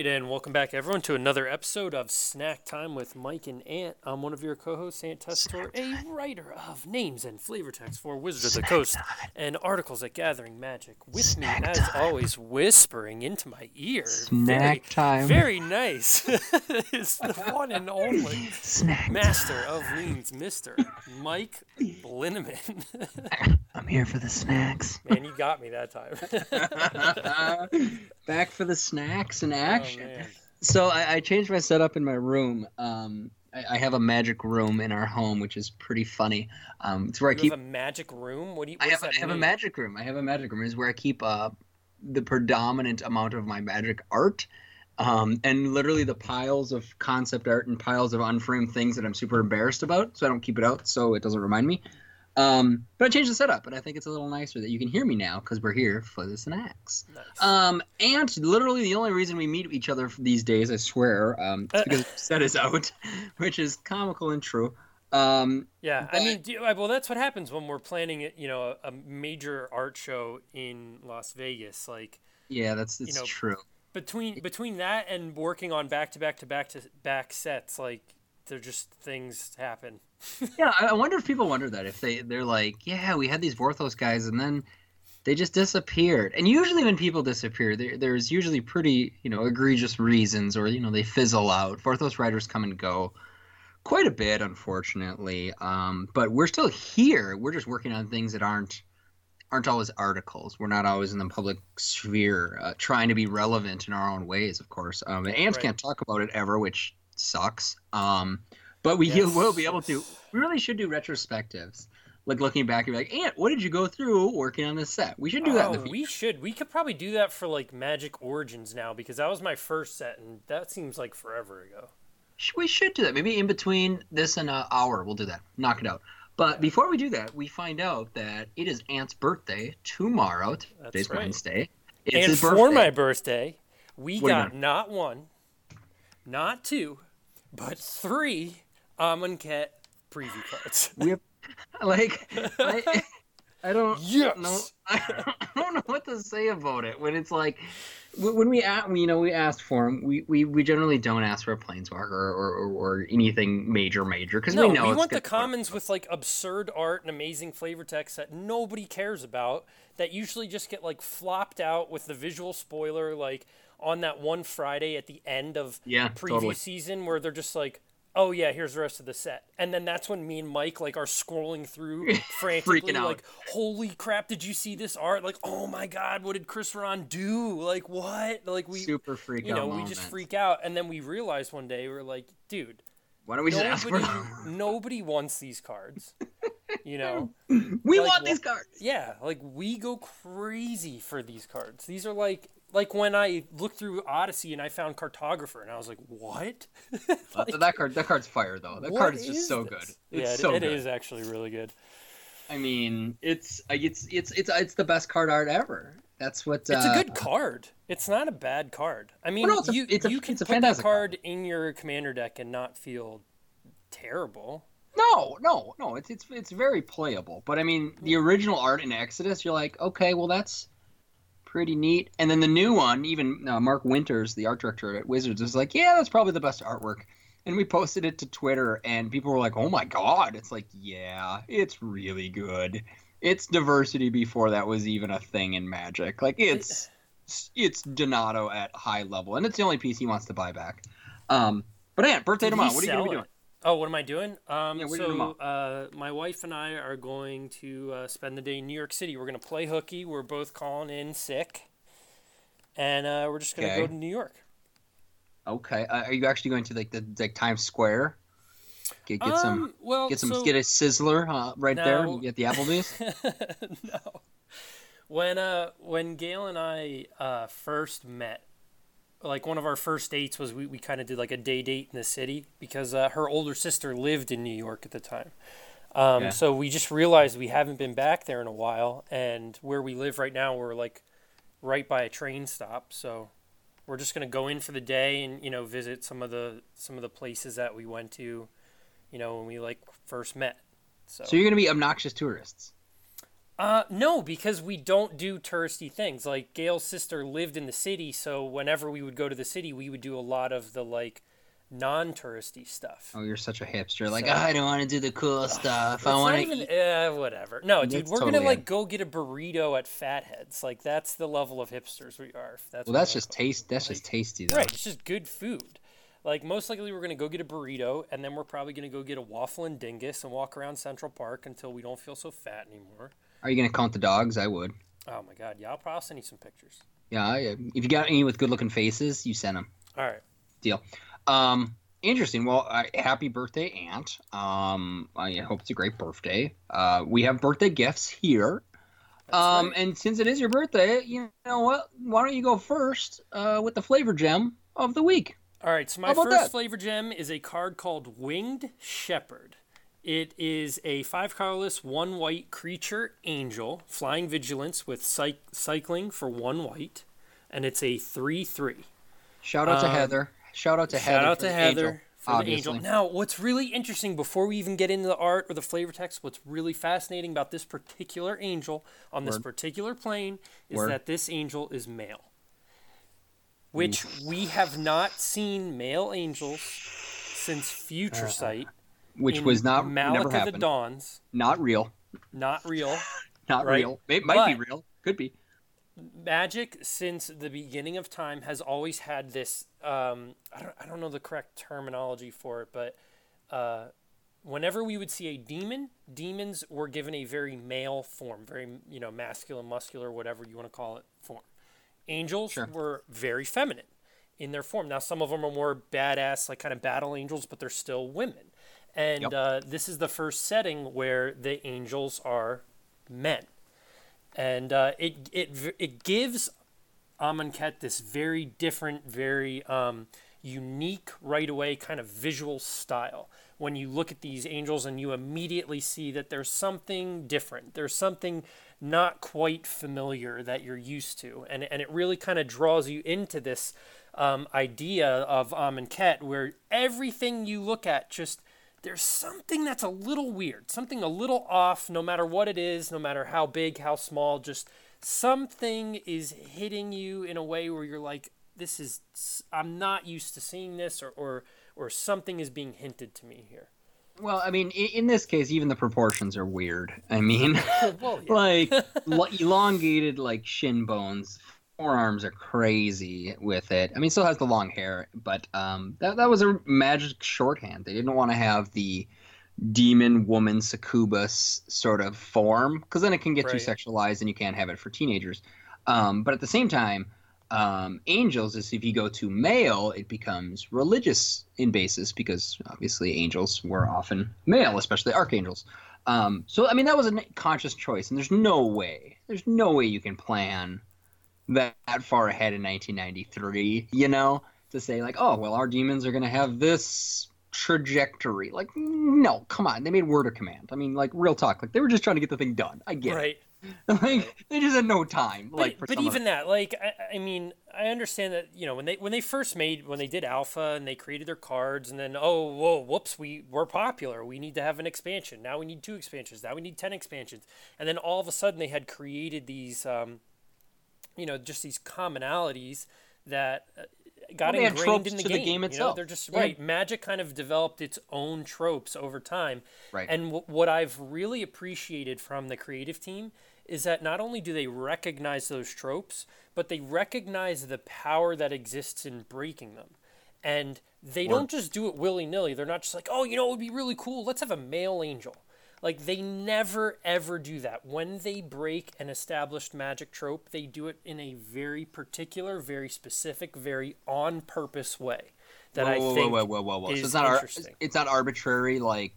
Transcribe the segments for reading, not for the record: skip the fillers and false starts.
right, and welcome back, everyone, to another episode of Snack Time with Mike and Ant. I'm one of your co-hosts, Ant Testor, a writer of names and flavor text for Wizards of the Coast and articles at Gathering Magic. With me, as always, whispering into my ear, Snack time. very nice, is the one and only master of leans, Mr. Mike Linneman. I'm here for the snacks. Man, you got me that time. Back for the snacks and action. Oh, man. So I changed my setup in my room. I have a magic room in our home, which is pretty funny. It's where I keep have a magic room. What do you? I have a magic room. I have a magic room. It's where I keep the predominant amount of my magic art. And literally the piles of concept art and piles of unframed things that I'm super embarrassed about, so I don't keep it out so it doesn't remind me. But I changed the setup, and I think it's a little nicer that you can hear me now because we're here for the snacks. Nice. And literally the only reason we meet each other these days, I swear, is because the set is out, which is comical and true. Yeah, I mean, well, that's what happens when we're planning, a major art show in Las Vegas. Like, yeah, it's true. Between that and working on back-to-back sets, like, they're just things happen. Yeah, I wonder if people wonder that if they're like, yeah, we had these Vorthos guys and then they just disappeared. And usually when people disappear, there's usually pretty, egregious reasons, or they fizzle out. Vorthos writers come and go quite a bit, unfortunately. But we're still here. We're just working on things that aren't always articles. We're not always in the public sphere, trying to be relevant in our own ways, of course. And Ants can't talk about it ever, which sucks. But we will be able to. We really should do retrospectives, like looking back and be like, Ant, what did you go through working on this set? We should do that in the future. We should. We could probably do that for like Magic Origins now, because that was my first set, and that seems like forever ago. We should do that. Maybe in between this and an hour, we'll do that. Knock it out. But before we do that, we find out that it is Ant's birthday tomorrow. Today's Wednesday. It's and his birthday. For my birthday, we got not one, not two, but 3 Amonkhet preview cards. We have, I don't know. I don't know what to say about it when it's like when we asked for him. We generally don't ask for a planeswalker or anything major because we know we want the commons with like absurd art and amazing flavor text that nobody cares about, that usually just get like flopped out with the visual spoiler like on that one Friday at the end of preview season, where they're just like, oh yeah, here's the rest of the set. And then that's when me and Mike like are scrolling through frantically like, holy crap, did you see this art? Like, oh my god, what did Chris Ron do? Like, what? Like, we super freak out. We just freak out, and then we realized one day, we're like, dude, why don't we just ask for nobody wants these cards. We want these cards. Yeah, like we go crazy for these cards. These are like when I looked through Odyssey and I found Cartographer, and I was like, "What?" That card's fire though. That card is just so good. It is actually really good. I mean, it's the best card art ever. That's what. It's a good card. It's not a bad card. I mean, you can put that card in your commander deck and not feel terrible. No. It's very playable. But I mean, the original art in Exodus, you're like, okay, well that's pretty neat. And then the new one, even Mark Winters, the art director at Wizards, was like, yeah, that's probably the best artwork. And we posted it to Twitter, and people were like, oh my god. It's like, yeah, it's really good. It's diversity before that was even a thing in Magic. Like, it's Donato at high level, and it's the only piece he wants to buy back. But Ant, birthday tomorrow. What are you going to be doing? Oh, what am I doing? So my wife and I are going to spend the day in New York City. We're going to play hooky. We're both calling in sick, and we're just going to go to New York. Okay. Are you actually going to the Times Square? Get a Sizzler right there and get the Applebee's? No. When Gail and I first met, like one of our first dates was we kind of did like a day date in the city because her older sister lived in New York at the time. So we just realized we haven't been back there in a while, and where we live right now, we're like right by a train stop. So we're just gonna go in for the day and visit some of the places that we went to, when we like first met. So you're gonna be obnoxious tourists. No, because we don't do touristy things. Like Gail's sister lived in the city, so whenever we would go to the city, we would do a lot of the like non-touristy stuff. Oh, you're such a hipster. Like, So I don't want to do the cool stuff. I it's want not to even eat. whatever. No, dude, That's we're gonna totally like it. go get a burrito at Fatheads. Like that's the level of hipsters we are. If that's Well, what you that's want to just call it. taste. That's Like, just tasty, though. right, it's just good food. Like most likely we're gonna go get a burrito, and then we're probably gonna go get a waffle and dingus and walk around Central Park until we don't feel so fat anymore. Are you gonna count the dogs? I would. Oh my God, yeah, I'll send you some pictures. Yeah. If you got any with good-looking faces, you send them. All right. Deal. Interesting. Well, happy birthday, Aunt. I hope it's a great birthday. We have birthday gifts here. That's right. And since it is your birthday, you know what? Why don't you go first with the flavor gem of the week? All right, so my How about first that? flavor gem is a card called Winged Shepherd. It is a 5 colorless, 1 white creature angel, flying vigilance with cycling for 1 white, and it's a 3/3. Shout out to Heather. Shout out to Heather. Shout out for to the Heather angel, for obviously. the angel. Now, what's really interesting before we even get into the art or the flavor text, what's really fascinating about this particular angel on this Word. particular plane is Word. that this angel is male. Which we have not seen male angels since Future Sight. Which in was never Malika the happened. Dawns. Not real. Not real. Not Right. real. It might be But- real. Could be. Magic, since the beginning of time, has always had this. I don't know the correct terminology for it, but whenever we would see a demon, demons were given a very male form, very masculine, muscular, whatever you want to call it, form. Angels Sure. were very feminine in their form. Now some of them are more badass, like kind of battle angels, but they're still women. And Yep. this is the first setting where the angels are men. And it gives Amonkhet this very different, very unique, right away kind of visual style. When you look at these angels and you immediately see that there's something different, there's something not quite familiar that you're used to, and it really kind of draws you into this idea of Amonkhet, where everything you look at just there's something that's a little weird, something a little off, no matter what it is, no matter how big, how small, just something is hitting you in a way where you're like, I'm not used to seeing this, or something is being hinted to me here. Well, I mean, in this case, even the proportions are weird. I mean, Well, yeah. like elongated like shin bones. Forearms are crazy with it. I mean, it still has the long hair, but that was a magic shorthand. They didn't want to have the demon woman succubus sort of form, because then it can get too Right. sexualized and you can't have it for teenagers. But at the same time, angels is if you go to male, it becomes religious in basis, because obviously angels were often male, especially archangels. So I mean, that was a conscious choice, and there's no way you can plan that far ahead in 1993, to say like, oh, well, our demons are going to have this trajectory. Like, no, come on. They made word of command. I mean, like, real talk. Like, they were just trying to get the thing done. I get Right. it. Like, they just had no time. Like, But even that, like, I mean, I understand that when they did Alpha and they created their cards, and then whoops, we're popular. We need to have an expansion. Now we need 2 expansions. Now we need 10 expansions. And then all of a sudden they had created these, just these commonalities that got Well, they had ingrained tropes in the to game. the game itself. They're just Yeah. right. Magic kind of developed its own tropes over time. Right. And what I've really appreciated from the creative team is that not only do they recognize those tropes, but they recognize the power that exists in breaking them. And they don't just do it willy-nilly. They're not just like, oh, it would be really cool. Let's have a male angel. Like, they never, ever do that. When they break an established magic trope, they do it in a very particular, very specific, very on-purpose way that I think whoa. is So interesting. it's not arbitrary, like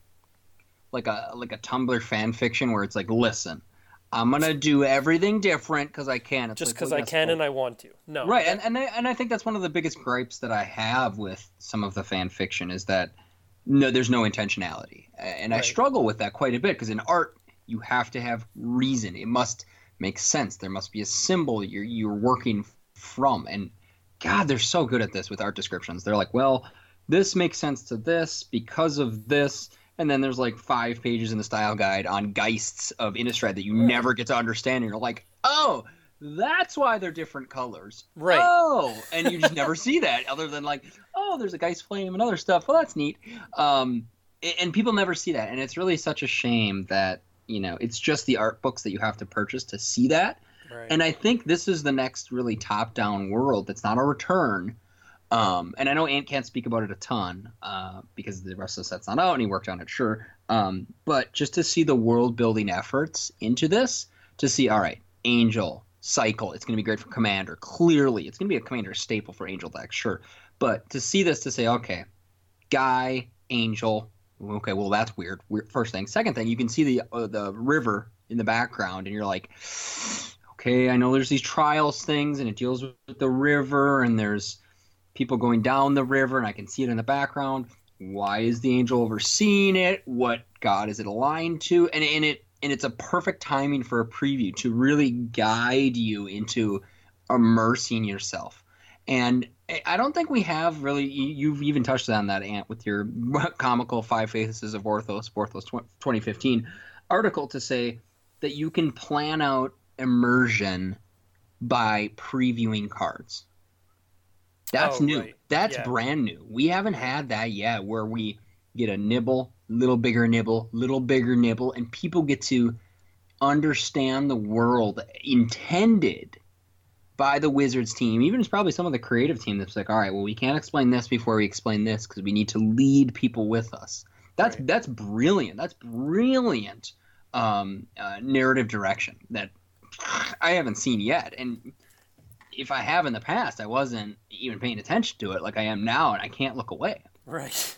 a Tumblr fan fiction where it's like, listen, I'm gonna do everything different because I can. It's Just like, because well, I yes, can well, and I want to. No. right, and I think that's one of the biggest gripes that I have with some of the fan fiction is that no, there's no intentionality, and I Right. struggle with that quite a bit because in art you have to have reason. It must make sense. There must be a symbol you're working from, and God, they're so good at this with art descriptions. They're like, well, this makes sense to this because of this, And then there's like 5 pages in the style guide on Geists of Innistrad that you Right. never get to understand. And you're like, oh, that's why they're different colors. Right. Oh, and you just never see that other than like, oh, there's a Geist Flame and other stuff. Well, that's neat. And people never see that. And it's really such a shame that, it's just the art books that you have to purchase to see that. Right. And I think this is the next really top-down world that's not a return. And I know Ant can't speak about it a ton because the rest of the set's not out and he worked on it, sure. But just to see the world-building efforts into this, to see, all right, Angel, Cycle, it's going to be great for Commander. Clearly, it's going to be a Commander staple for Angel deck, sure. But to see this, to say, okay, Guy, Angel, okay, well, that's weird. First thing. Second thing, you can see the river in the background, and you're like, okay, I know there's these trials things, and it deals with the river, and there's people going down the river, and I can see it in the background. Why is the angel overseeing it? What god is it aligned to? And it's a perfect timing for a preview to really guide you into immersing yourself. And I don't think we have really. You've even touched on that, Ant, with your comical 5 Faces of Orthos 2015 article, to say that you can plan out immersion by previewing cards. That's new. Right. That's brand new. We haven't had that yet, where we get a nibble, little bigger nibble, little bigger nibble, and people get to understand the world intended by the Wizards team. Even it's probably some of the creative team that's like, all right, well, we can't explain this before we explain this because we need to lead people with us. That's brilliant. That's brilliant narrative direction that I haven't seen yet. And if I have in the past, I wasn't even paying attention to it like I am now, and I can't look away. Right.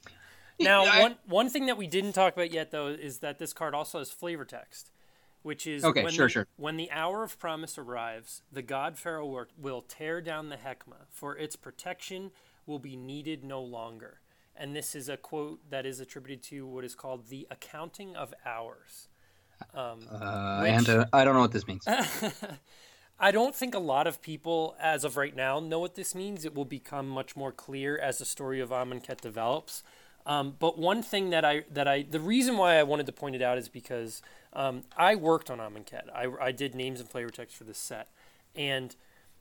Now, one thing that we didn't talk about yet, though, is that this card also has flavor text, which is when the hour of promise arrives, the God Pharaoh will tear down the Heckma, for its protection will be needed no longer. And this is a quote that is attributed to what is called the accounting of hours. And I don't know what this means. I don't think a lot of people, as of right now, know what this means. It will become much more clear as the story of Amonkhet develops. But one thing the reason why I wanted to point it out is because I worked on Amonkhet. I did names and flavor text for this set, and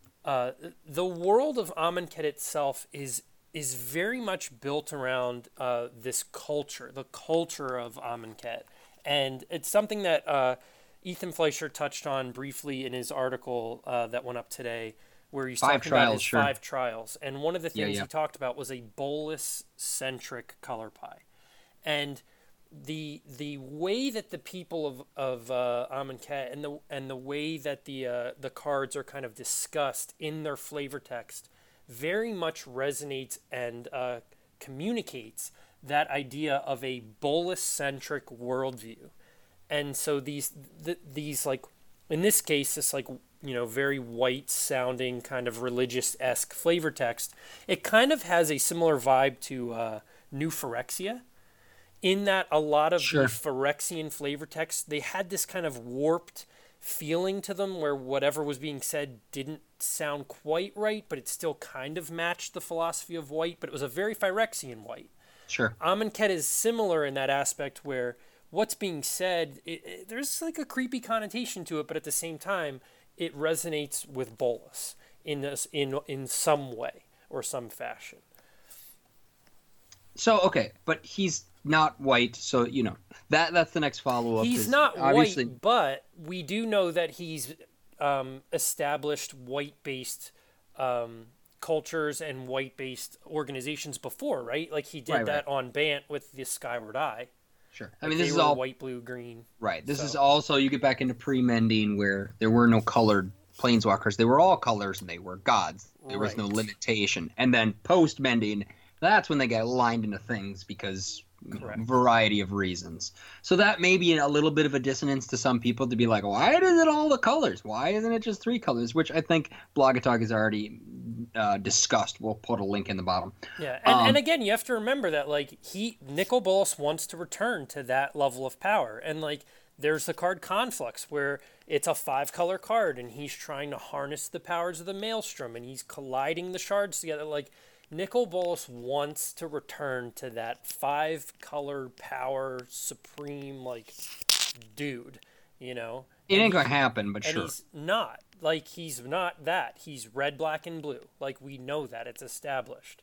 the world of Amonkhet itself is very much built around this culture, the culture of Amonkhet, and it's something that Ethan Fleischer touched on briefly in his article that went up today, where he's talking about his 5 trials. And one of the things he talked about was a Bolas-centric color pie. And the way that the people of Amonkhet and the way that the cards are kind of discussed in their flavor text very much resonates and communicates that idea of a Bolas-centric worldview. And so these like, in this case, this like, very white sounding kind of religious-esque flavor text, it kind of has a similar vibe to New Phyrexia, in that a lot of the Phyrexian flavor texts, they had this kind of warped feeling to them where whatever was being said didn't sound quite right, but it still kind of matched the philosophy of white, but it was a very Phyrexian white. Sure. Amonkhet is similar in that aspect where what's being said, there's like a creepy connotation to it, but at the same time, it resonates with Bolas in some way or some fashion. So, okay, but he's not white, so, that's the next follow-up. He's not white, but we do know that he's established white-based cultures and white-based organizations before, right? Like he did that on Bant with the Skyward Eye. Sure. I mean, this is all white, blue, green. Right. This is also, you get back into pre-mending where there were no colored planeswalkers. They were all colors and they were gods. There was no limitation. And then post-mending, that's when they got lined into things because variety of reasons. So that may be a little bit of a dissonance to some people to be like, why is it all the colors? Why isn't it just 3 colors? Which I think Blogatalk has already discussed. We'll put a link in the bottom. Yeah, and again, you have to remember that like Nicol Bolas wants to return to that level of power, and like there's the card Conflux where it's a 5-color card, and he's trying to harness the powers of the Maelstrom, and he's colliding the shards together. Like Nicol Bolas wants to return to that 5-color power supreme like dude, you know. It ain't gonna happen, but And sure. he's not. Like, he's not that. He's red, black, and blue. Like, we know that. It's established.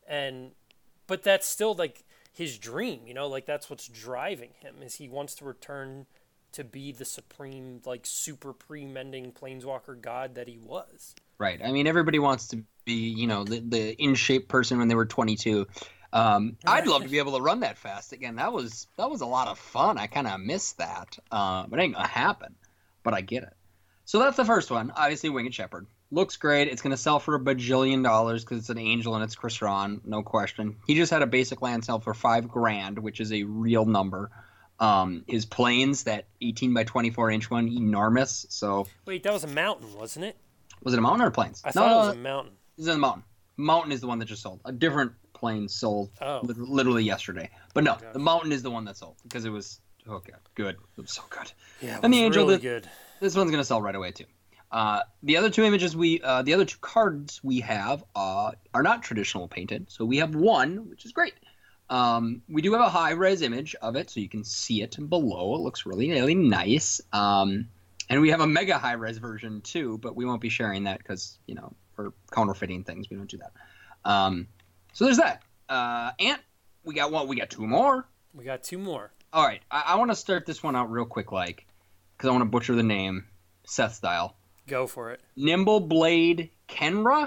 But that's still, like, his dream, you know? Like, that's what's driving him, is he wants to return to be the supreme, like, super pre-mending planeswalker god that he was. Right. I mean, everybody wants to be, you know, the in-shape person when they were 22. I'd love to be able to run that fast again. That was a lot of fun. I kind of missed that. It ain't gonna happen, but I get it. So that's the first one. Obviously, Winged Shepherd. Looks great. It's gonna sell for $1 bajillion because it's an angel and it's Chris Ron, no question. He just had a basic land sell for $5,000, which is a real number. His planes, that 18 by 24 inch one, enormous. So Wait, that was a mountain, wasn't it? was it a mountain or planes? I thought it was a mountain. It's a mountain. Mountain is the one that just sold. A different plane sold literally yesterday. But no, the mountain is the one that sold because it was good. It was so good. Yeah, and the angel really good. This one's gonna sell right away too. The other two images the other two cards we have are not traditional painted. So we have one, which is great. We do have a high res image of it, so you can see it below. It looks really, really nice. And we have a mega high res version too, but we won't be sharing that because, you know, for counterfeiting things, we don't do that. So there's that. Ant, we got one. We got two more. We got two more. All right. I want to start this one out real quick, because I want to butcher the name, Seth style. Go for it. Nimble Blade Kenra?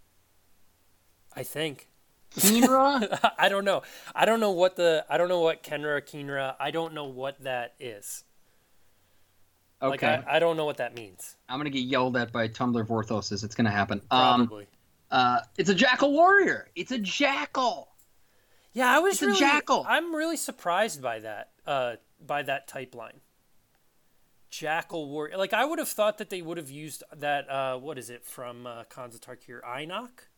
I think. Keenra? I don't know. I don't know what Kenra. I don't know what that is. Okay. Like, I don't know what that means. I'm going to get yelled at by Tumblr Vorthoses. It's going to happen. Probably. It's a Jackal Warrior. It's a Jackal. Yeah, It's a Jackal. I'm really surprised by that type line. Jackal Warrior. Like, I would have thought that they would have used that, what is it, from Khans of Tarkir? Einok?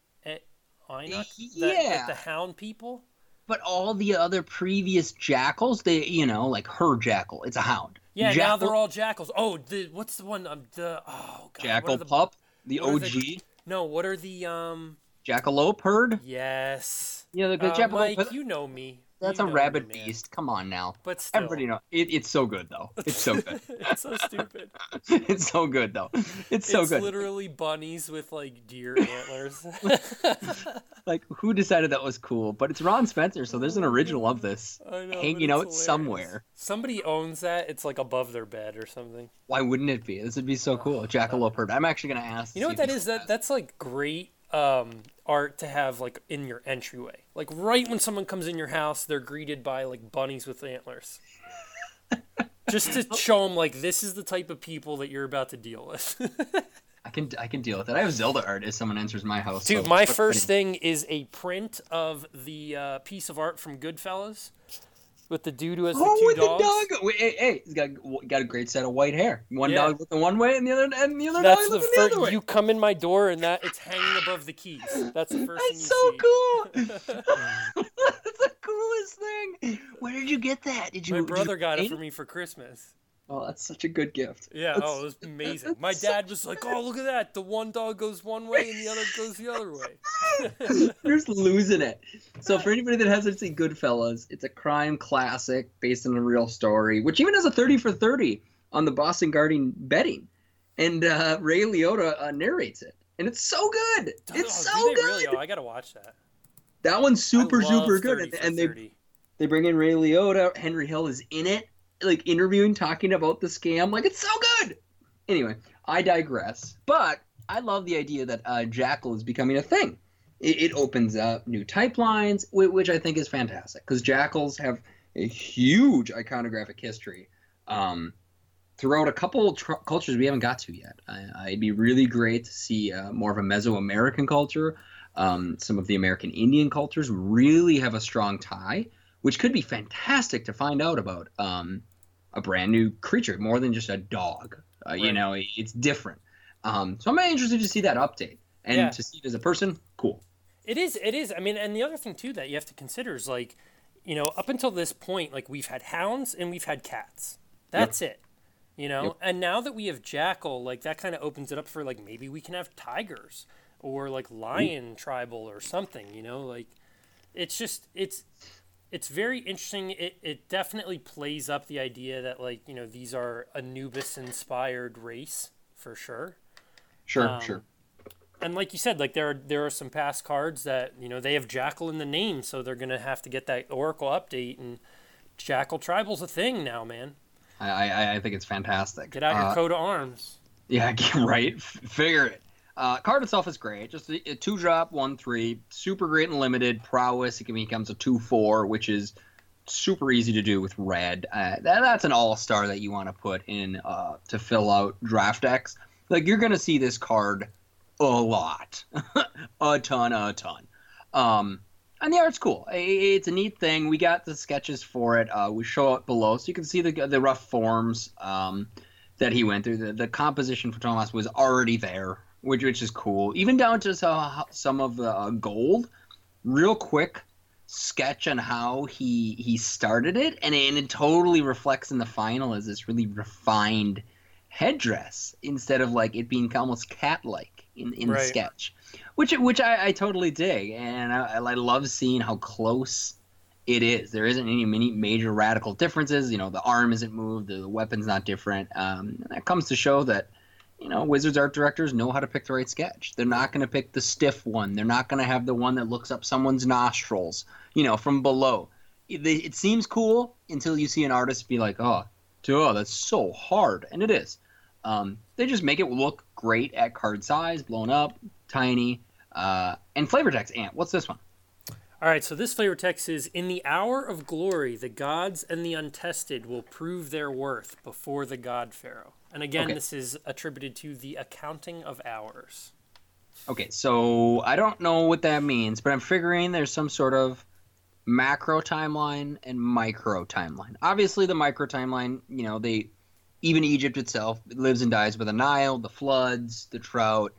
Yeah. The Hound people? But all the other previous Jackals, they, you know, like her Jackal. It's a Hound. Yeah, Jackal, now they're all Jackals. Oh, what's the one? Jackal Pup, the OG. What are the Jackalope Herd? Yes. Yeah, the Jackalope. Mike, you know me. That's a rabid beast. Come on now. But still. Everybody know. It's so good, though. It's so good. It's so stupid. It's so good, though. It's so good. It's literally bunnies with, like, deer antlers. Like, who decided that was cool? But it's Ron Spencer, so there's an original of this hanging out somewhere. Somebody owns that. It's, like, above their bed or something. Why wouldn't it be? This would be so cool. Jackalope Herd. I'm actually going to ask. You know what that is? That's, like, great art to have, like, in your entryway. Like, right when someone comes in your house, they're greeted by, like, bunnies with antlers. Just to show them, like, this is the type of people that you're about to deal with. I can deal with it. I have Zelda art if someone enters my house. Dude, my first thing is a print of the piece of art from Goodfellas with the dude who has the two dogs. The dog. Wait, hey, he's got a great set of white hair. One dog looking one way, and the other dog looking the other way. You come in my door, and it's hanging above the keys. That's the first thing you see. That's so cool. That's the coolest thing. Where did you get that? My brother got it for me for Christmas. Oh, that's such a good gift. Yeah, it was amazing. My dad was like, "Oh, look at that! The one dog goes one way, and the other goes the other way." You're just losing it. So for anybody that hasn't seen Goodfellas, it's a crime classic based on a real story, which even has a 30 for 30 on the Boston Guardian betting, and Ray Liotta narrates it, and it's so good. It's so good. Really? Oh, I gotta watch that. That one's super good, and they bring in Ray Liotta. Henry Hill is in it, like interviewing, talking about the scam. Like, it's so good. Anyway, I digress. But I love the idea that Jackal is becoming a thing. It opens up new type lines, which I think is fantastic, because Jackals have a huge iconographic history throughout a couple cultures we haven't got to yet. It'd be really great to see more of a Mesoamerican culture. Some of the American Indian cultures really have a strong tie, which could be fantastic to find out about a brand new creature, more than just a dog. Right. You know, it's different. So I'm very interested to see that update and to see it as a person. Cool. It is. I mean, and the other thing too that you have to consider is, like, you know, up until this point, like, we've had hounds and we've had cats. That's it. You know, and now that we have Jackal, like, that kind of opens it up for, like, maybe we can have tigers. or like lion tribal or something, like it's just it's very interesting. It definitely plays up the idea that like, these are Anubis inspired race for sure. Sure. And like you said, like there are some past cards that, they have Jackal in the name, so they're going to have to get that Oracle update, and Jackal Tribal's a thing now, man. I think it's fantastic. Get out your coat of arms. Yeah, right. Figure it. Card itself is great. Just a 2-drop, 1/3. Super great and limited. Prowess, it becomes a 2/4, which is super easy to do with red. That's an all-star that you want to put in to fill out draft decks. Like, you're going to see this card a lot. a ton. And the art's cool. It's a neat thing. We got the sketches for it. We show it below, so you can see the rough forms that he went through. The composition for Thomas was already there, which is cool. Even down to some of the gold. Real quick sketch on how he started it, and it totally reflects in the final as this really refined headdress instead of like it being almost cat-like in the sketch, which I totally dig, and I love seeing how close it is. There isn't any major radical differences. The arm isn't moved, the weapon's not different. That comes to show that Wizards art directors know how to pick the right sketch. They're not going to pick the stiff one. They're not going to have the one that looks up someone's nostrils, from below. It seems cool until you see an artist be like, oh, that's so hard, and it is. They just make it look great at card size, blown up, tiny, and flavor text. Ant, what's this one? All right, so this flavor text is, in the hour of glory, the gods and the untested will prove their worth before the god pharaoh. And again, This is attributed to the accounting of hours. Okay, so I don't know what that means, but I'm figuring there's some sort of macro timeline and micro timeline. Obviously, the micro timeline, even Egypt itself lives and dies by the Nile, the floods, the drought,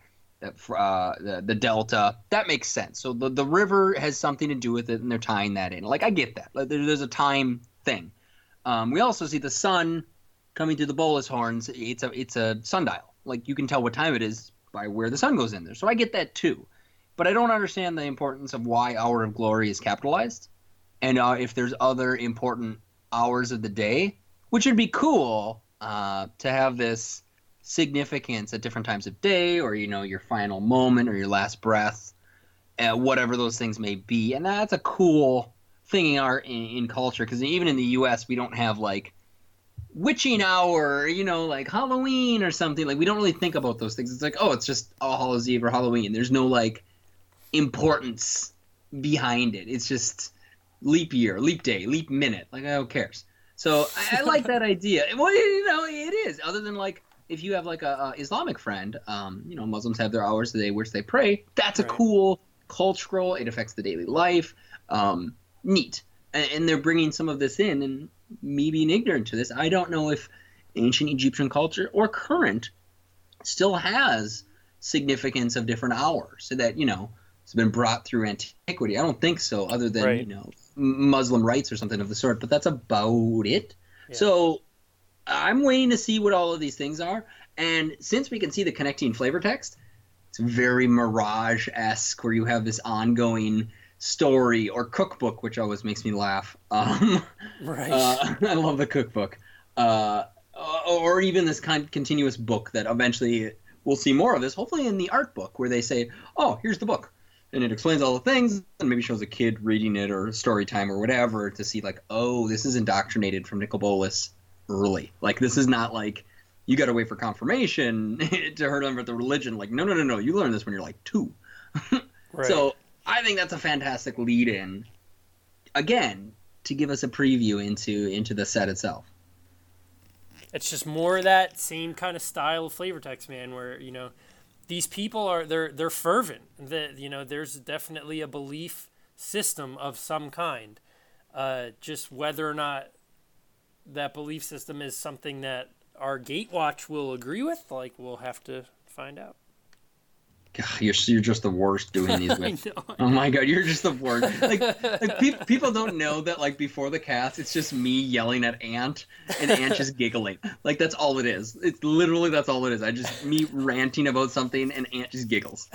the delta. That makes sense. So the river has something to do with it, and they're tying that in. Like, I get that. Like, there's a time thing. We also see the sun coming through the bolus horns. It's a sundial. Like, you can tell what time it is by where the sun goes in there. So I get that too. But I don't understand the importance of why Hour of Glory is capitalized. And if there's other important hours of the day, which would be cool to have this significance at different times of day, or your final moment or your last breath, whatever those things may be. And that's a cool thing in art, in culture, because even in the US we don't have like witching hour, like Halloween or something. Like, we don't really think about those things. It's like, oh, it's just All Hallows Eve or Halloween. There's no like importance behind it. It's just leap year, leap day, leap minute. Like, who cares? So I like that idea. Well, it is. Other than like, if you have like a Islamic friend, Muslims have their hours of the day which they pray. That's a cool cultural. It affects the daily life. Neat. And they're bringing some of this in, and me being ignorant to this, I don't know if ancient Egyptian culture or current still has significance of different hours, so that it's been brought through antiquity. I don't think so, other than Muslim rites or something of the sort, but that's about it. Yeah. So I'm waiting to see what all of these things are, and since we can see the connecting flavor text, it's very Mirage-esque, where you have this ongoing story or cookbook, which always makes me laugh. I love the cookbook. Or even this continuous book that eventually we'll see more of this, hopefully in the art book, where they say, oh, here's the book. And it explains all the things, and maybe shows a kid reading it or story time or whatever to see, like, oh, this is indoctrinated from Nicol Bolas early. Like, this is not like you got to wait for confirmation to learn about the religion. Like, no. You learn this when you're like 2. So I think that's a fantastic lead-in, again, to give us a preview into the set itself. It's just more of that same kind of style of flavor text, man, where, these people are they're fervent. There's definitely a belief system of some kind. Just whether or not that belief system is something that our Gatewatch will agree with, like, we'll have to find out. God, you're just the worst doing these. I know. Oh my God, you're just the worst. People don't know that like before the cast, it's just me yelling at Ant and Ant just giggling. Like that's all it is. It's literally that's all it is. I just me ranting about something and Ant just giggles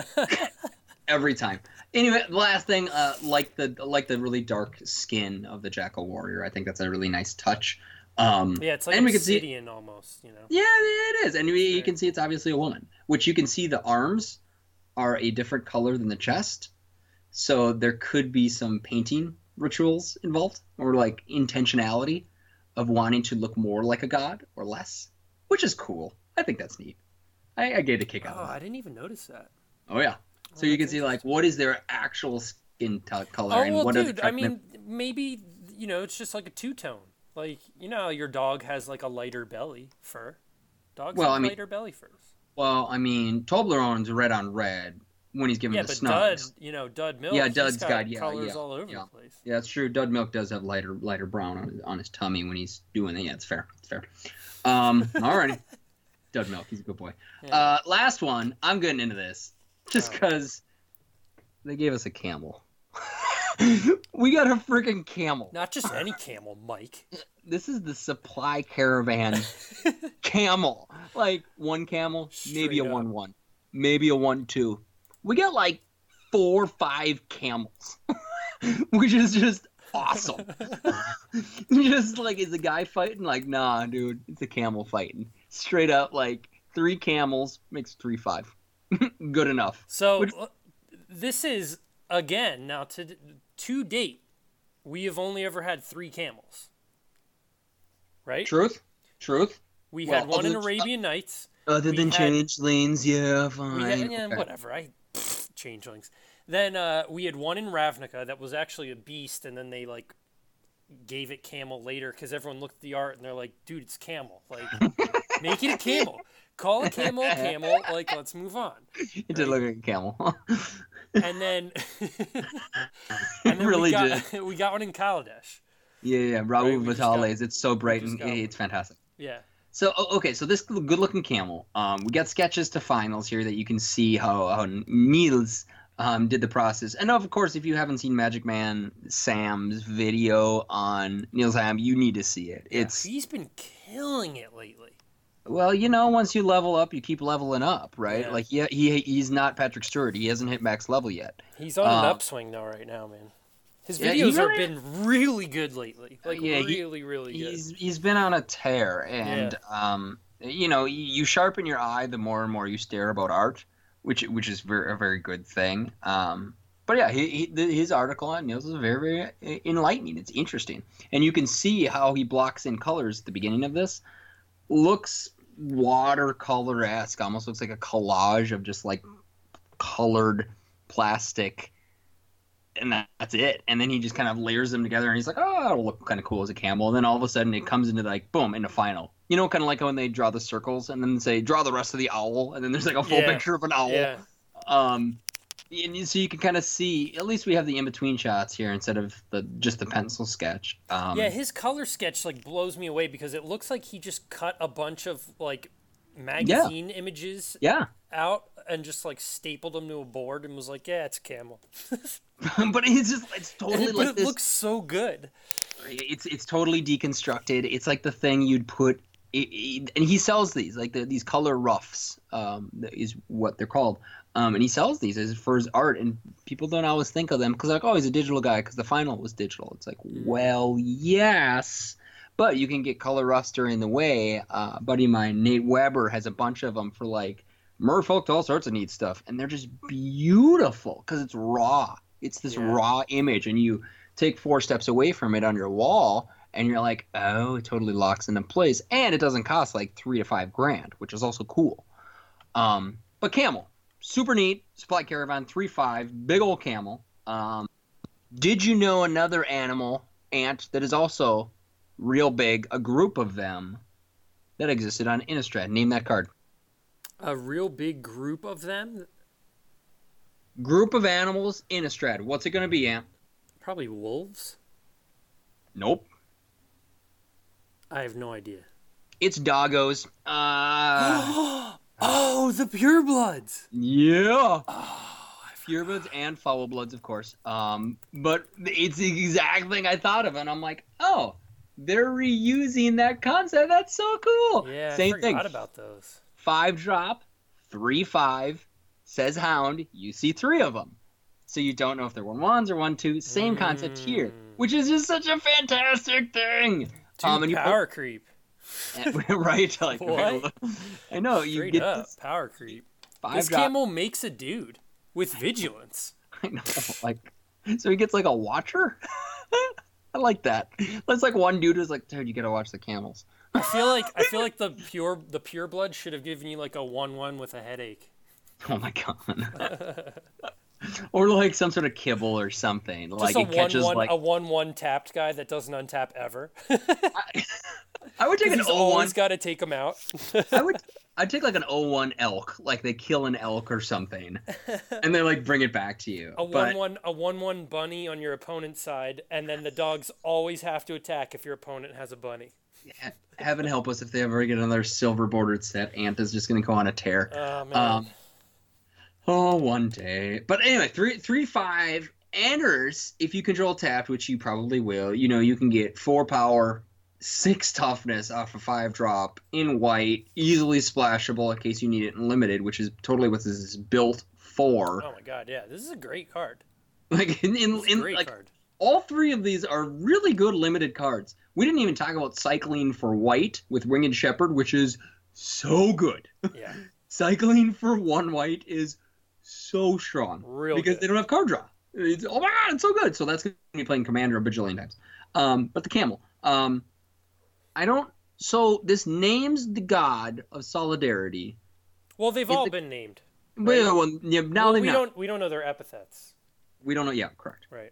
every time. Anyway, the last thing, like the really dark skin of the Jackal Warrior. I think that's a really nice touch. Yeah, it's like and we can see obsidian almost, you know. Yeah, it is, and you can see it's obviously a woman. Which you can see the arms are a different color than the chest, so there could be some painting rituals involved, or like intentionality of wanting to look more like a god or less, which is cool. I think that's neat. I get a kick out of Oh, that. I didn't even notice that. Oh yeah, so you can see like what is their actual skin color Oh and well, what dude. I are mean, maybe it's just like a two-tone. Like your dog has like a lighter belly fur. Dogs have lighter belly furs. Well, I mean, Toblerone's red on red when he's giving the snugs. Dud Milk. Yeah, Dud's got colors all over the place. Yeah, that's true. Dud Milk does have lighter brown on his tummy when he's doing it. Yeah, it's fair. It's fair. Alrighty. Dud Milk, he's a good boy. Yeah. Last one. I'm getting into this just because they gave us a camel. We got a freaking camel. Not just any camel, Mike. This is the supply caravan camel. Like one camel, maybe a 1-1, maybe a 1-2. We got like 4 or 5 camels, which is just awesome. Just like, is the guy fighting? Like, nah, dude, it's a camel fighting. Straight up, like 3 camels makes 3-5. Good enough. So this is again now to date, we have only ever had 3 camels. Right? Truth. We had one in Arabian Nights. Other than changelings, yeah, fine. Whatever. Changelings. Then we had one in Ravnica that was actually a beast, and then they like gave it camel later because everyone looked at the art and they're like, "Dude, it's camel. Like, make it a camel. Call a camel a camel. Like, let's move on." It did look like a camel. And then, really we got one in Kaladesh. Yeah, Raul Vitales. It's so bright and it's fantastic. Yeah. So okay, so this good-looking camel. We got sketches to finals here that you can see how Niels did the process. And of course, if you haven't seen Magic Man Sam's video on Niels Ham, you need to see it. He's been killing it lately. Well, once you level up, you keep leveling up, right? Yeah. Like he's not Patrick Stewart. He hasn't hit max level yet. He's on an upswing though right now, man. His videos have been really good lately. Like really good. He's been on a tear, and you sharpen your eye the more and more you stare about art, which is a very good thing. But yeah, his article on Niels is very, very enlightening. It's interesting, and you can see how he blocks in colors at the beginning of this. Looks watercolor-esque, almost looks like a collage of just like colored plastic. And that's it. And then he just kind of layers them together, and he's like, "Oh, it'll look kind of cool as a camel." And then all of a sudden, it comes into like, boom, in the final. Kind of like when they draw the circles, and then say, "Draw the rest of the owl," and then there's like a full picture of an owl. Yeah. And so you can kind of see. At least we have the in between shots here instead of just the pencil sketch. His color sketch like blows me away because it looks like he just cut a bunch of like magazine images. Out and just like stapled them to a board and was like, "Yeah, it's a camel." But it's totally like this. It looks so good. It's totally deconstructed. It's like the thing you'd put, and he sells these like these color roughs. Is what they're called. And he sells these as for his art, and people don't always think of them because like, oh, he's a digital guy because the final was digital. It's like, well, yes. But you can get color roughs during the way. A buddy of mine, Nate Weber, has a bunch of them for like Merfolk, all sorts of neat stuff, and they're just beautiful because it's raw. It's this raw image, and you take 4 steps away from it on your wall, and you're like, oh, it totally locks into place, and it doesn't cost like $3,000 to $5,000, which is also cool. But camel, super neat. Supply caravan 3.5, big old camel. Did you know another animal, Ant, that is also real big? A group of them that existed on Innistrad. Name that card. A real big group of them? Group of animals, Innistrad. What's it going to be, Ant? Probably wolves? Nope. I have no idea. It's doggos. Oh, the purebloods. Yeah. Oh, Purebloods and foul bloods, of course. But it's the exact thing I thought of, and I'm like, oh, they're reusing that concept. That's so cool. Yeah, Same I thing. forgot about those. 5-drop, 3/5, says Hound. You see 3 of them. So you don't know if they're 1/1s or 1/2. Same concept here, which is just such a fantastic thing. Dude, And power creep. Right? Like, What? I know. You Straight get up, this power creep. 5-drop. This camo makes a dude with vigilance. I know, like, so he gets like a watcher. I like that. That's like one dude who's like, dude, you gotta watch the camels. I feel like the pure blood should have given you like a 1/1 with a headache. Oh my god. Or like some sort of kibble or something. Just Like a it catches 1/1 like a 1/1 tapped guy that doesn't untap ever. I would take an He's 0-1. always got to take him out. I'd take like an 0-1 elk, like they kill an elk or something, and they like bring it back to you. A 1/1 bunny on your opponent's side, and then the dogs always have to attack if your opponent has a bunny. Heaven help us if they ever get another silver bordered set. Ant is just gonna go on a tear. Oh man. Oh, one day. But anyway, 3/5 enters if you control tapped, which you probably will. You know, you can get 4 power, 6 toughness off a 5-drop in white, easily splashable in case you need it in limited, which is totally what this is built for. Oh my god, yeah, this is a great card. Like Great like card. all 3 of these are really good limited cards. We didn't even talk about cycling for white with Winged Shepherd, which is so good. Yeah. Cycling for 1 white is so strong. Because good. they don't have card draw. It's, oh my god, it's so good. So that's going to be playing Commander a bajillion times. But the camel. So this names the god of solidarity. Well, they've all been named. Right? We don't know their epithets. We don't know. Yeah, correct. Right.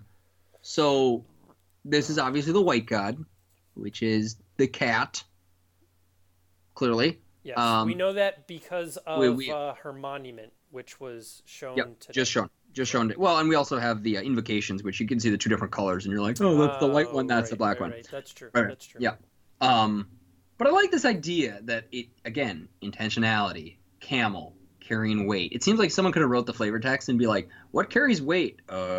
So this is obviously the white god, which is the cat. Clearly. Yes, we know that because of her monument, which was shown today. Just shown. Well, and we also have the invocations, which you can see the 2 different colors, and you're like, oh, that's the white one, that's the black one. Right. That's true. Right. That's true. Yeah. But I like this idea that it, again, intentionality, camel, carrying weight. It seems like someone could have wrote the flavor text and be like, what carries weight?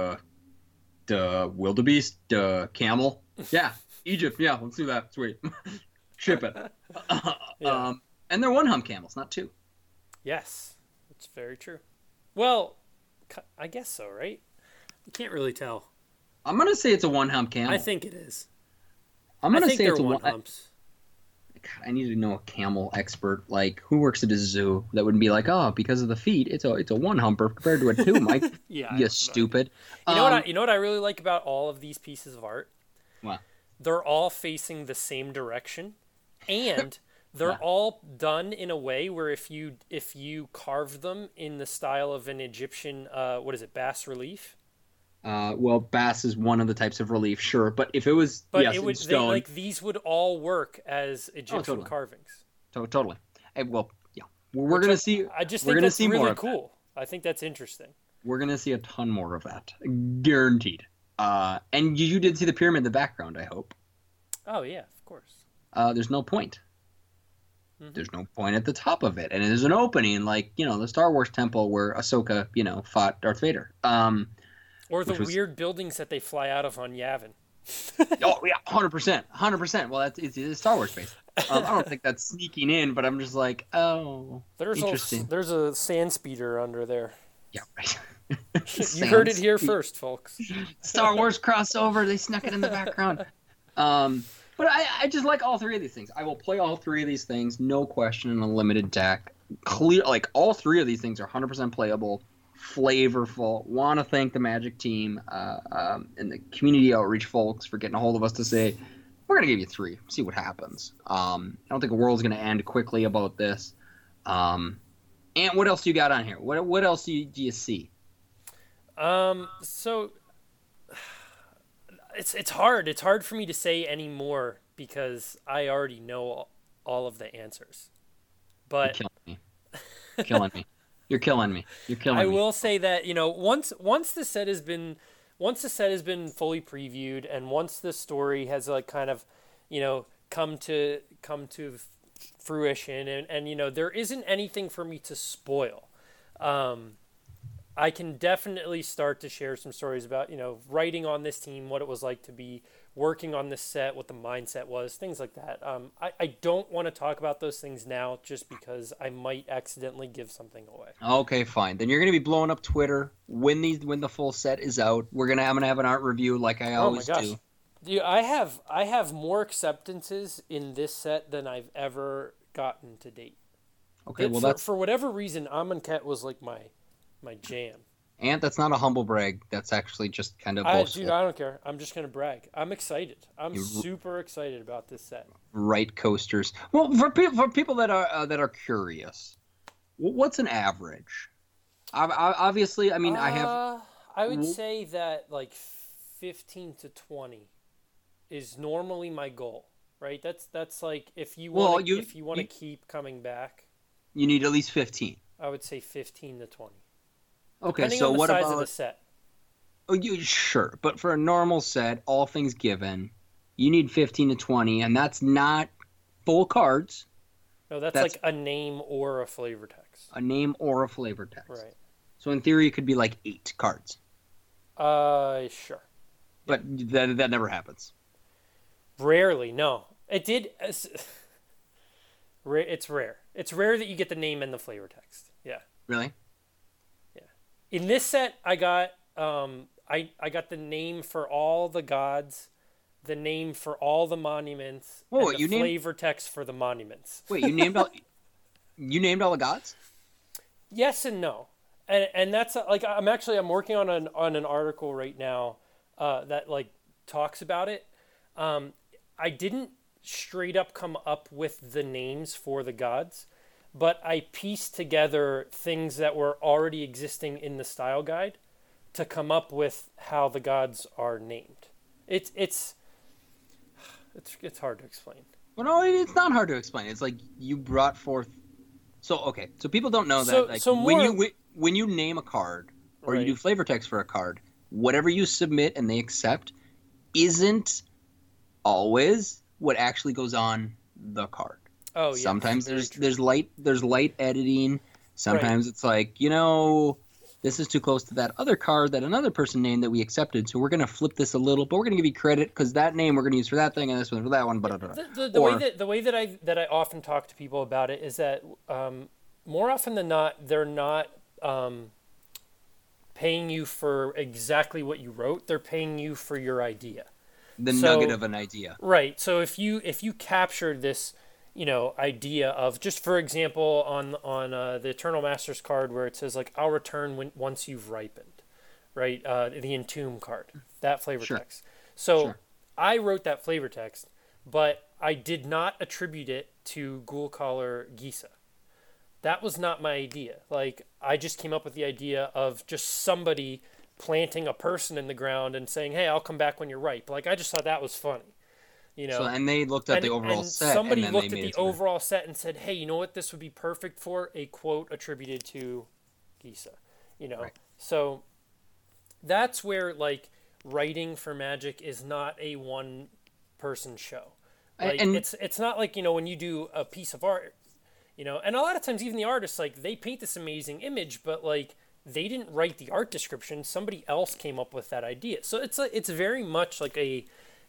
Wildebeest, camel. Yeah, Egypt. Yeah, let's do that. Sweet. Ship it. Yeah. And they're 1-hump camels, not 2. Yes, that's very true. Well, I guess so, right? You can't really tell. I'm gonna say it's a 1-hump camel. I think it is. I'm gonna say it's a 1-humps. God, I need to know a camel expert, like who works at a zoo that would be like, oh, because of the feet, it's a 1-humper compared to a 2, Mike. Yeah, you stupid. You know what I really like about all of these pieces of art? What? They're all facing the same direction, and they're all done in a way where if you carve them in the style of an Egyptian, bas relief? Well, bass is one of the types of relief, sure, but if it was in stone, these would all work as Egyptian carvings. Totally. Well, yeah, we're gonna see. I just think that's really cool. I think that's interesting. We're gonna see a ton more of that, guaranteed. And you did see the pyramid in the background, I hope. Oh yeah, of course. There's no point. There's no point at the top of it, and there's an opening like the Star Wars temple where Ahsoka fought Darth Vader. Or the weird buildings that they fly out of on Yavin. Oh yeah, 100%. Well, it's a Star Wars base. I don't think that's sneaking in, but I'm just like, oh, interesting. There's a sand speeder under there. Yeah, right. You heard it here first, folks. Star Wars crossover. They snuck it in the background. But I just like all 3 of these things. I will play all 3 of these things, no question, in a limited deck. Like all 3 of these things are 100% playable, flavorful. Want to thank the Magic team and the community outreach folks for getting a hold of us to say, we're going to give you 3, see what happens. I don't think the world's going to end quickly about this. And what else do you got on here? What else do you see? So it's hard. It's hard for me to say any more because I already know all of the answers. But You're killing me. You're killing me. I will say that, once the set has been fully previewed and once the story has like kind of, come to fruition, and you know, there isn't anything for me to spoil. I can definitely start to share some stories about, you know, writing on this team, what it was like to be working on this set, what the mindset was, things like that. I don't want to talk about those things now just because I might accidentally give something away. Okay, fine. Then you're gonna be blowing up Twitter when the full set is out. I'm gonna have an art review like I Oh my always gosh. do. Dude, I have more acceptances in this set than I've ever gotten to date. Okay, well For whatever reason, Amonkhet was like my jam. that's not a humble brag. That's actually just kind of Dude, boastful. I don't care. I'm just gonna brag. I'm excited. I'm You super excited about this set. Right coasters. Well, for people that are curious, what's an average? Obviously, I mean, I have. I would say that like 15 to 20 is normally my goal, right? That's like if you want to keep coming back, you need at least 15. I would say 15 to 20. Okay, Depending so on the what size about of the set. Oh, sure, but for a normal set, all things given, you need 15 to 20, and that's not full cards. No, that's like a name or a flavor text. A name or a flavor text. Right. So in theory, it could be like 8 cards. Sure. But that never happens. Rarely, no. It did. It's rare. It's rare that you get the name and the flavor text. Yeah. Really? Yeah. In this set, I got I got the name for all the gods, the name for all the monuments, and the flavor text for the monuments. Wait, you named all the gods? Yes and no, and that's like I'm working on an article right now that like talks about it. I didn't straight up come up with the names for the gods, but I pieced together things that were already existing in the style guide to come up with how the gods are named. It's hard to explain. Well, no, it's not hard to explain. It's like you brought forth. So okay, so people don't know that. When you name a card or you do flavor text for a card, whatever you submit and they accept isn't always what actually goes on the card. Oh yeah. Sometimes there's light editing. Sometimes it's like, this is too close to that other card that another person named that we accepted, so we're going to flip this a little, but we're going to give you credit because that name we're going to use for that thing and this one for that one. The way that I often talk to people about it is that more often than not, they're not paying you for exactly what you wrote. They're paying you for your idea. The nugget of an idea. Right. So if you captured this, idea of, just for example, on the Eternal Masters card where it says like I'll return once you've ripened, right? The Entomb card, that flavor text. So I wrote that flavor text, but I did not attribute it to Ghoul-Caller Gisa. That was not my idea. Like, I just came up with the idea of just somebody planting a person in the ground and saying, "Hey, I'll come back when you're ripe." Like, I just thought that was funny. So, and they looked at the overall set. Somebody looked at the overall set and said, "Hey, you know what? This would be perfect for a quote attributed to Gisa." Right. So that's where like writing for Magic is not a one-person show. Like, and it's not like when you do a piece of art, and a lot of times even the artists, like, they paint this amazing image, but like they didn't write the art description. Somebody else came up with that idea. So it's very much like a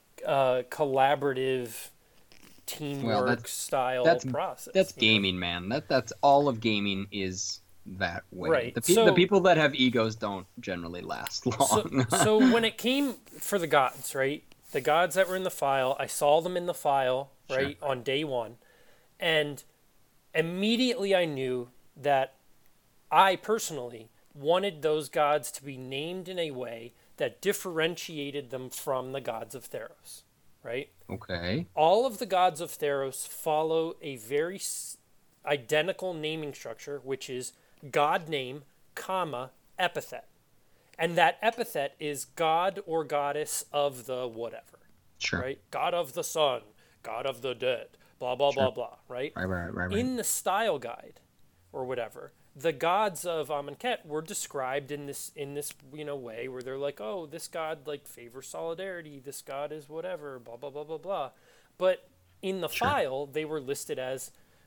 collaborative teamwork style process. That's gaming, man. That's all of gaming is that way. Right. The people that have egos don't generally last long. So when it came for the gods, right? The gods that were in the file, I saw them in the file, right, on day one, and immediately I knew that I personally wanted those gods to be named in a way that differentiated them from the gods of Theros, right? Okay. All of the gods of Theros follow a very identical naming structure, which is god name, comma, epithet. And that epithet is god or goddess of the whatever. Sure. Right? God of the sun, god of the dead, blah, blah, blah, blah, right? Right. In the style guide or whatever, the gods of Amonkhet were described in this way where they're like, oh, this god like favors solidarity, this god is whatever, blah blah blah blah blah. But in the file, they were listed as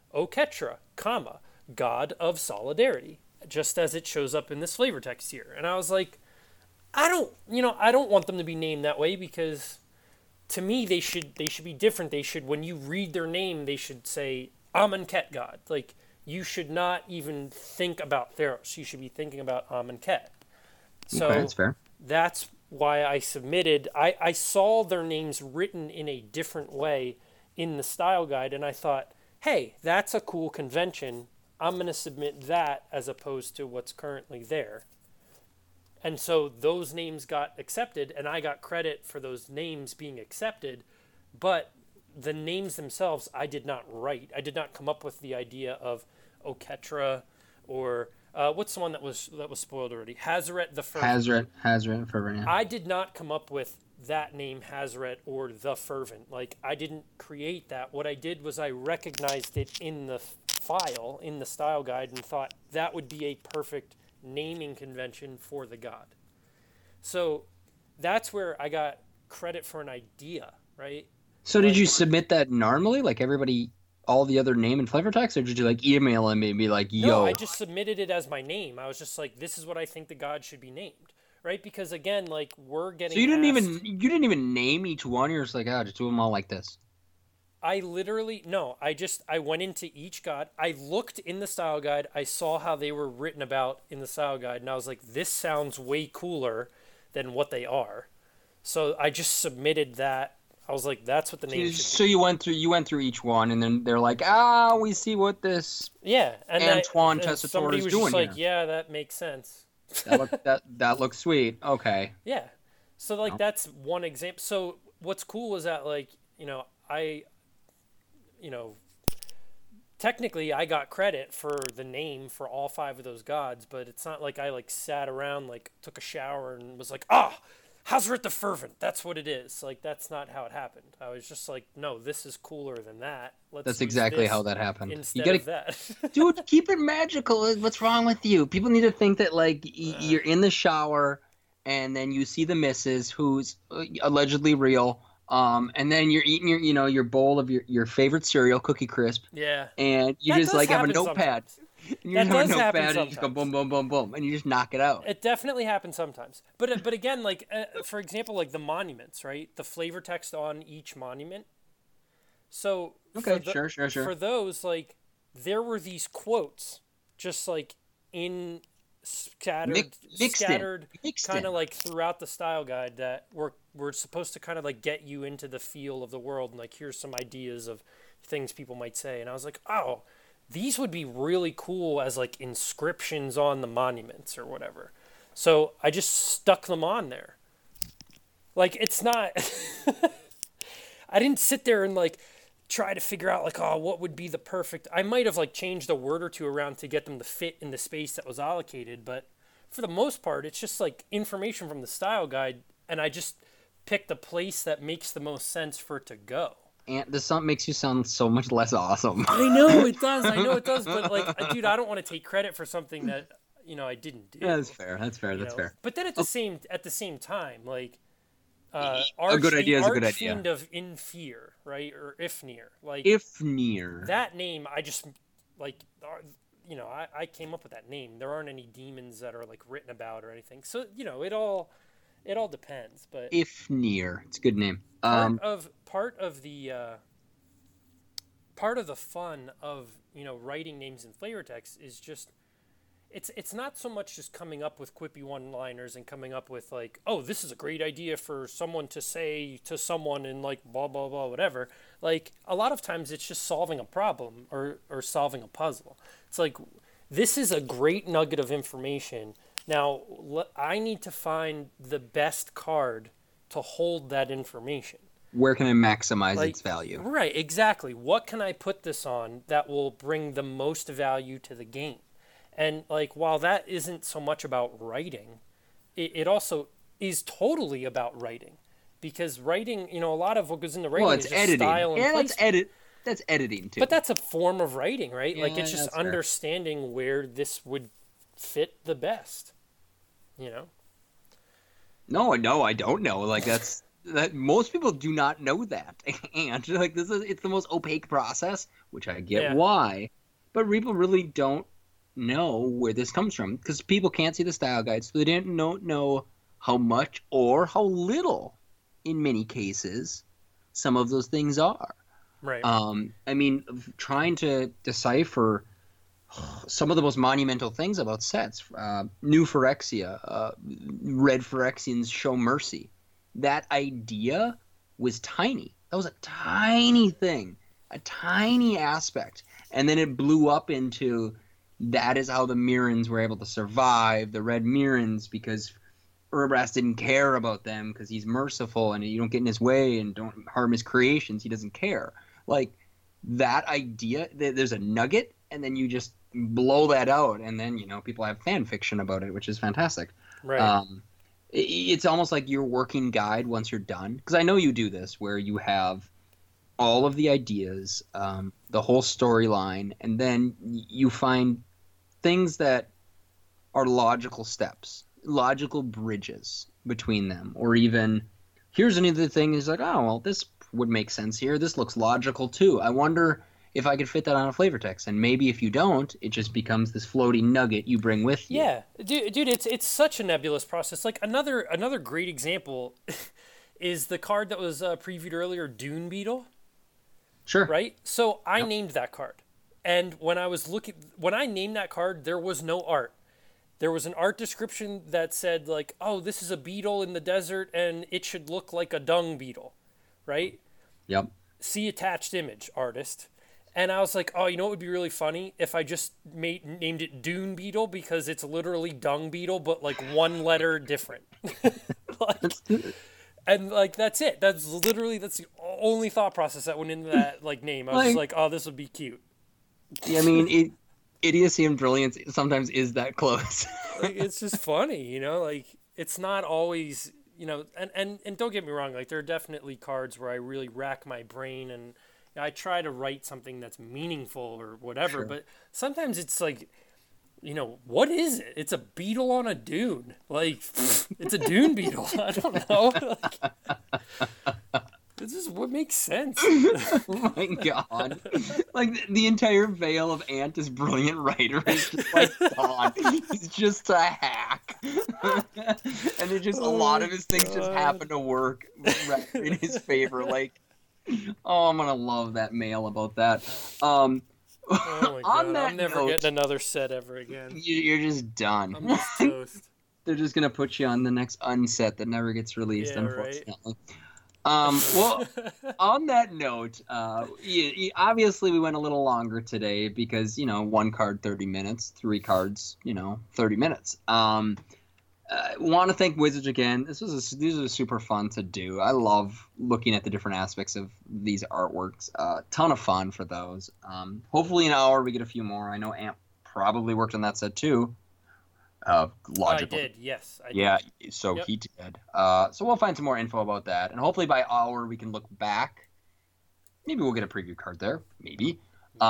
Oketra, comma, God of Solidarity, just as it shows up in this flavor text here. And I was like, I don't want them to be named that way, because to me they should be different. They should, when you read their name, they should say Amonkhet God. Like, you should not even think about Theros. You should be thinking about Amonkhet. So okay, that's fair. That's why I submitted. I saw their names written in a different way in the style guide, and I thought, hey, that's a cool convention. I'm going to submit that as opposed to what's currently there. And so those names got accepted, and I got credit for those names being accepted, but the names themselves I did not write. I did not come up with the idea of Oketra, or what's the one that was spoiled already? Hazaret the Fervent. Hazaret Fervent. Yeah. I did not come up with that name, Hazaret, or the Fervent. Like, I didn't create that. What I did was I recognized it in the file, in the style guide, and thought that would be a perfect naming convention for the god. So that's where I got credit for an idea, right? So did you submit that normally, like everybody, all the other name and flavor text, or did you like email and maybe like, yo? No, I just submitted it as my name. I was just like, this is what I think the god should be named, right? Because again, like, we're getting. So you didn't even name each one. You're just like, just do them all like this. I went into each god. I looked in the style guide. I saw how they were written about in the style guide, and I was like, this sounds way cooler than what they are. So I just submitted that. I was like, that's what the name should be. So you went through each one, and then they're like, we see what this and Antoine Tessitore is doing here. Somebody was just like, yeah, that makes sense. that looks sweet. Okay. Yeah. So like that's one example. So what's cool is that, like, technically I got credit for the name for all 5 of those gods, but it's not like I like sat around, like took a shower and was like, Hazaret the Fervent, that's what it is. Like, that's not how it happened. I was just like, no, this is cooler than that. That's exactly how that happened. Instead of that. Dude, keep it magical. What's wrong with you? People need to think that, like, you're in the shower and then you see the missus, who's allegedly real, and then you're eating your bowl of your favorite cereal, Cookie Crisp. Yeah. And you just like have a notepad. Sometimes. And you have a notepad and you just go boom, boom, boom, boom, and you just knock it out. It definitely happens sometimes. But again, like, for example, like the monuments, right? The flavor text on each monument. So okay, sure. For those, like, there were these quotes just like in scattered kind of like throughout the style guide that were supposed to kind of like get you into the feel of the world, and like, here's some ideas of things people might say. And I was like, these would be really cool as like inscriptions on the monuments or whatever. So I just stuck them on there. Like, it's not I didn't sit there and like try to figure out like, what would be the perfect. I might have like changed a word or two around to get them to fit in the space that was allocated, but for the most part it's just like information from the style guide, and I just picked a place that makes the most sense for it to go. And this makes you sound so much less awesome. I know it does, but like, dude, I don't want to take credit for something that, I didn't do. Yeah, that's fair. But then at the same time, like, a good idea is a good idea. Archfiend of Infear, right? Or Ifnir. Like, Ifnir. That name, I just, like, I came up with that name. There aren't any demons that are like written about or anything. So, it all depends. But Ifnir, it's a good name. Part of the fun of writing names in flavor text is just it's not so much just coming up with quippy one-liners and coming up with like, this is a great idea for someone to say to someone in like blah blah blah whatever. Like, a lot of times it's just solving a problem or solving a puzzle. It's like, this is a great nugget of information. Now I need to find the best card to hold that information. Where can I maximize its value? Right, exactly. What can I put this on that will bring the most value to the game? And like, while that isn't so much about writing, it also is totally about writing, because writing, a lot of what goes into writing is just editing. Style and placement. That's editing too. But that's a form of writing, right? Yeah, like, it's just understanding where this would fit the best. No, I don't know. Like, that's that most people do not know that, and like it's the most opaque process, which I get why, but people really don't know where this comes from because people can't see the style guide, so they didn't know how much or how little, in many cases, some of those things are. Right. I mean, trying to decipher some of the most monumental things about sets, New Phyrexia, Red Phyrexians Show Mercy. That idea was tiny. That was a tiny thing, a tiny aspect. And then it blew up into that is how the Mirrans were able to survive, the Red Mirrans, because Urabrask didn't care about them because he's merciful and you don't get in his way and don't harm his creations. He doesn't care. Like, that idea, there's a nugget, and then you just blow that out, and then, people have fan fiction about it, which is fantastic. Right. It's almost like your working guide once you're done, because I know you do this, where you have all of the ideas, the whole storyline, and then you find things that are logical steps, logical bridges between them, or even here's another thing is like, oh, well, this would make sense here. This looks logical too. I wonder if I could fit that on a flavor text. And maybe if you don't, it just becomes this floating nugget you bring with you. Yeah, dude, it's such a nebulous process. Like another great example is the card that was previewed earlier, Dune Beetle. Sure. Right? So I named that card. And when I named that card, there was no art. There was an art description that said like, oh, this is a beetle in the desert and it should look like a dung beetle. Right? Yep. See attached image, artist. And I was like, oh, you know what would be really funny? If I just named it Dune Beetle, because it's literally dung beetle, but like one letter different. And like, that's it. That's the only thought process that went into that like name. I was like, oh, this would be cute. Yeah, I mean, idiocy and brilliance sometimes is that close. Like, it's just funny, like it's not always, and don't get me wrong, like there are definitely cards where I really rack my brain and I try to write something that's meaningful or whatever, but sometimes it's like, what is it? It's a beetle on a dune. Like, it's a dune beetle. I don't know. This is what makes sense. Oh my god. Like, the entire veil of Ant is brilliant writer is just like gone. He's just a hack. And it just, a lot of his things just happen to work in his favor. Like, oh, I'm gonna love that mail about that. Oh my god, I'm never getting another set ever again. You're just done. I'm just toast. They're just gonna put you on the next unset that never gets released, unfortunately. Right? Well, on that note, obviously we went a little longer today because, one card 30 minutes, 3 cards, 30 minutes. Want to thank Wizards again. These are super fun to do. I love looking at the different aspects of these artworks. Ton of fun for those. Hopefully in an hour we get a few more. I know Amp probably worked on that set too. Logically. I did, yes. I did. So he did. So we'll find some more info about that, and hopefully by hour we can look back. Maybe we'll get a preview card there, maybe,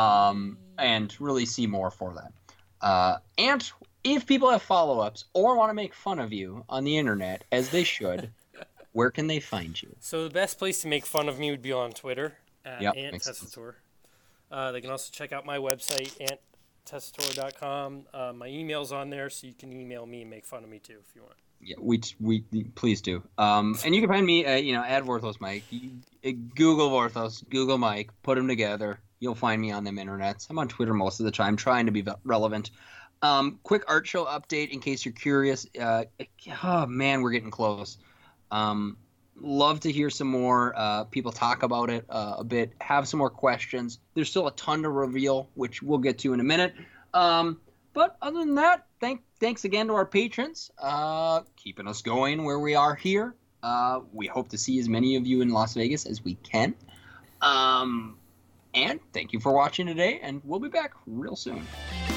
and really see more for that. And if people have follow-ups or want to make fun of you on the internet, as they should, where can they find you? So the best place to make fun of me would be on Twitter at AntTestator. They can also check out my website, AntTestator.com. My email's on there, so you can email me and make fun of me too if you want. Yeah, we please do. And you can find me, at Vorthos Mike. Google Vorthos, Google Mike, put them together. You'll find me on them internets. I'm on Twitter most of the time, trying to be relevant. Quick art show update in case you're curious. Oh man, we're getting close. Love to hear some more people talk about it a bit. Have some more questions. There's still a ton to reveal, which we'll get to in a minute. But other than that, thanks again to our patrons, keeping us going where we are here. We hope to see as many of you in Las Vegas as we can. And thank you for watching today, and we'll be back real soon.